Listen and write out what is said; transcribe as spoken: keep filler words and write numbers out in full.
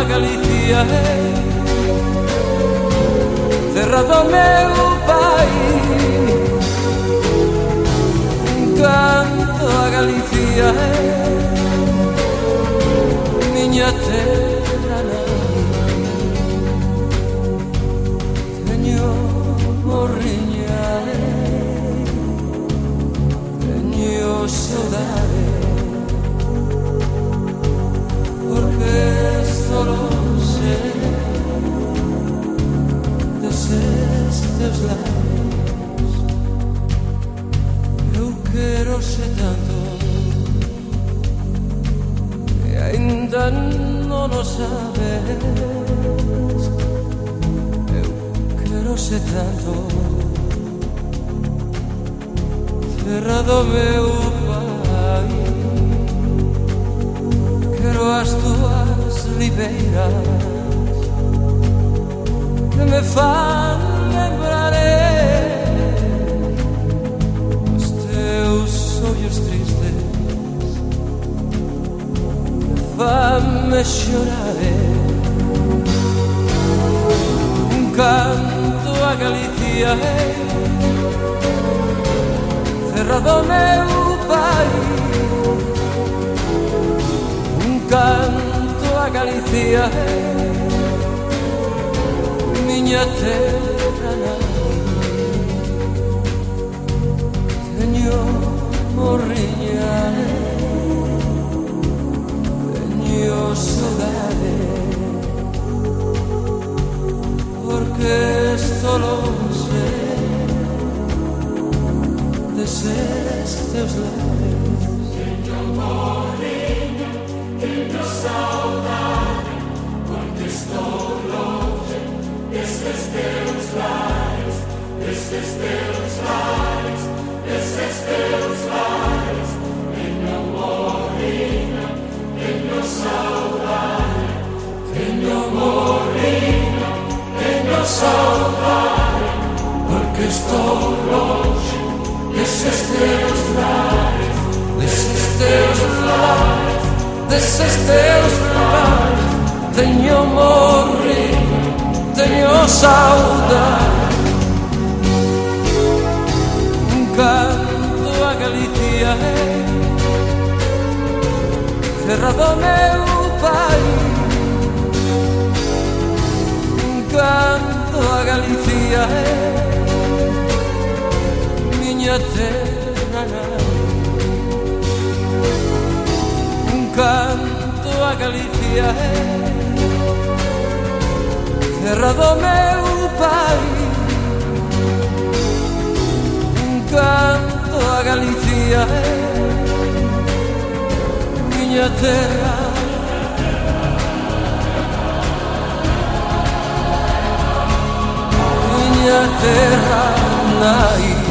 Galicia é terra do meu país. Canto a Galicia é miña terra nai. Teño morriña, teño saudade, porque solo sé deses teus labios. Eu quero ser tanto e ainda non o sabes. Eu quero ser tanto terra do meu país. Quero as tuas ribeiras que me fan lembrar os teus ollos tristes que fan-me chorar. Un canto a Galicia é terra do meu país. Canto a Galicia é miña terra nai. Teño morriña, teño saudade, porque solo sé deses teus labios. Teño morriña, teño saudade, porque estou longe desses teus lares, desses teus lares, desses teus lares. Teño morriña, teño saudade, teño morriña, teño saudade, porque estou longe desses teus lares, desses teus lares, desses teus lares. Teño morriña, teño saudade. Un canto a Galicia é terra do meu país. Un canto a Galicia é miña terra nai. Un canto a Galicia é terra do meu país. Un canto a Galicia é miña terra, miña terra nai.